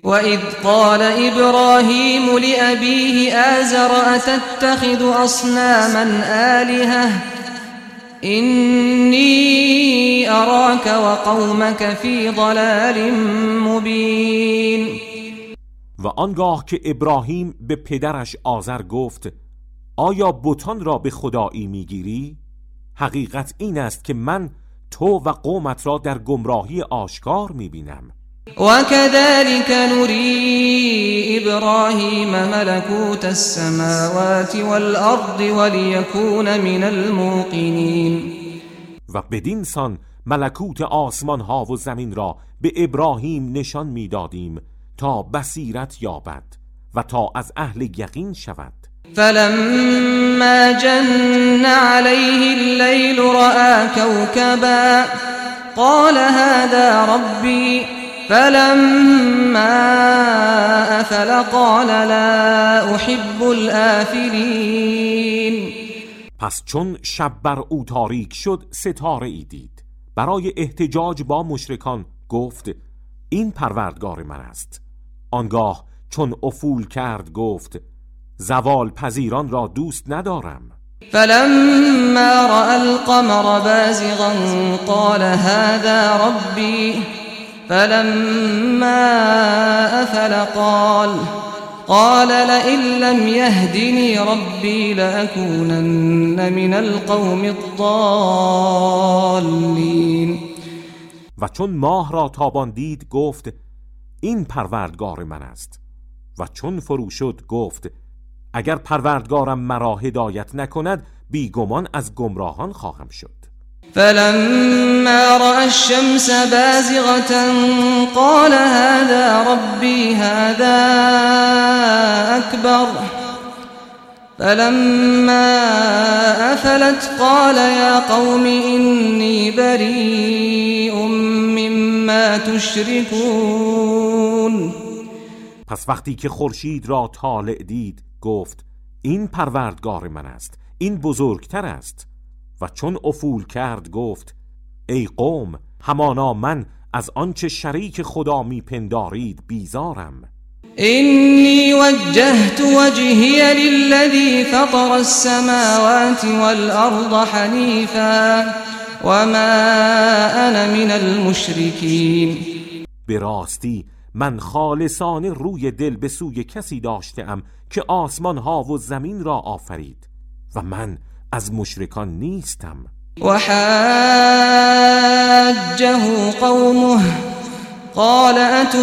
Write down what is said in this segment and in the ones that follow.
وَإِذْ قَالَ إِبْرَاهِيمُ لِأَبِيهِ آزَرَ أَتَتَّخِذُ أَصْنَامًا آلِهَةً إِنِّي أَرَاكَ وَقَوْمَكَ فِي ضَلَالٍ مُبِينٍ. و آنگاه که ابراهیم به پدرش آزر گفت آیا بتان را به خدایی میگیری؟ حقیقت این است که من تو و قومت را در گمراهی آشکار میبینم. وَكَذَلِكَ نُرِي إِبْرَاهِيمَ مَلَكُوتَ السَّمَاوَاتِ وَالْأَرْضِ وَلِيَكُونَ مِنَ الْمُوقِنِينَ. و بدین سان ملکوت آسمان ها و زمین را به ابراهیم نشان میدادیم تا بصیرت یابد و تا از اهل یقین شود. فَلَمَّا جَنَّ عَلَيْهِ اللَّيْلُ رَأَى كَوْكَبًا قَالَ هَذَا رَبِّي فَلَمَّا أَفَلَ قَالَ لَا أُحِبُّ الْآفِلِينَ. پس چون شب بر او تاریک شد ستاره ای دید. برای احتجاج با مشرکان گفت این پروردگار من است. آنگاه چون افول کرد گفت زوال پذیران را دوست ندارم. فلما رأى القمر بازغا قال هذا ربي فلما أفل قال لئن لم يهدني ربي لأكونن من القوم الضالين. و چون ماه را تابان دید گفت این پروردگار من است. و چون فرو شد گفت اگر پروردگارم مرا هدایت نکند بیگمان از گمراهان خواهم شد. فلما رأى الشمس بازغة قال هذا ربي هذا أكبر فلما أفلت قال يا قوم إني بريء مما تشركون. پس وقتی که خورشید را طالع دید گفت این پروردگار من است، این بزرگتر است. و چون افول کرد گفت ای قوم همانا من از آنچه شریک خدا میپندارید بیزارم. اینی وجهت وجهی للذی فطر السماوات والارض حنیفا وما انا من المشرکین. به راستی من خالصانه روی دل به سوی کسی داشتم که آسمان ها و زمین را آفرید و من از مشرکان نیستم. و حاجه قومه قال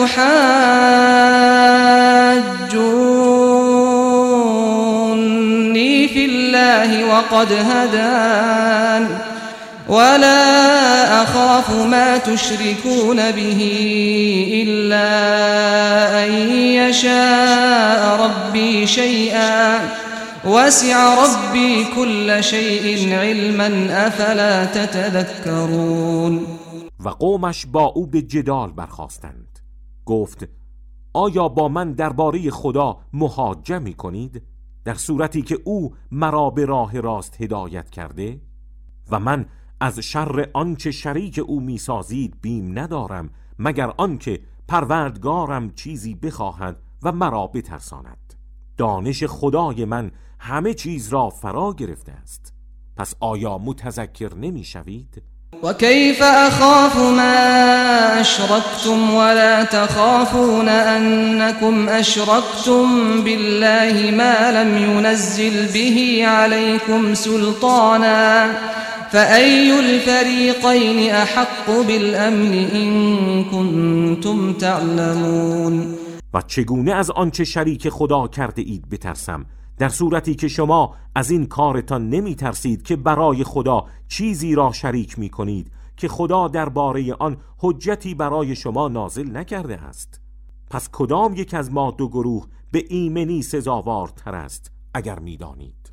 اتحاجونی فی الله وقد هدان ولا أخاف ما تشركون به إلا أن يشاء ربي شيئا وسع ربي كل شيء علما أفلا تتذكرون. و قومش با او به جدال برخاستند. گفت آیا با من درباره خدا محاجه می کنید در صورتی که او مرا به راه راست هدایت کرده و من از شر آنچه شریک او میسازید بیم ندارم مگر آنکه پروردگارم چیزی بخواهد و مرا بترساند. دانش خدای من همه چیز را فرا گرفته است. پس آیا متذکر نمیشوید؟ و کیف اخاف ما اشرکتم ولا تخافون انکم اشرکتم بالله ما لم ينزل به عليكم سلطانا فأي الفريقين أحق بالأمن إن كنتم تعلمون. و چگونه از آنچه شریک خدا کرده اید بترسم در صورتی که شما از این کارتان نمی ترسید که برای خدا چیزی را شریک می کنید که خدا درباره آن حجتی برای شما نازل نکرده است. پس کدام یک از ما دو گروه به ایمنی سزاوارتر است اگر می دانید؟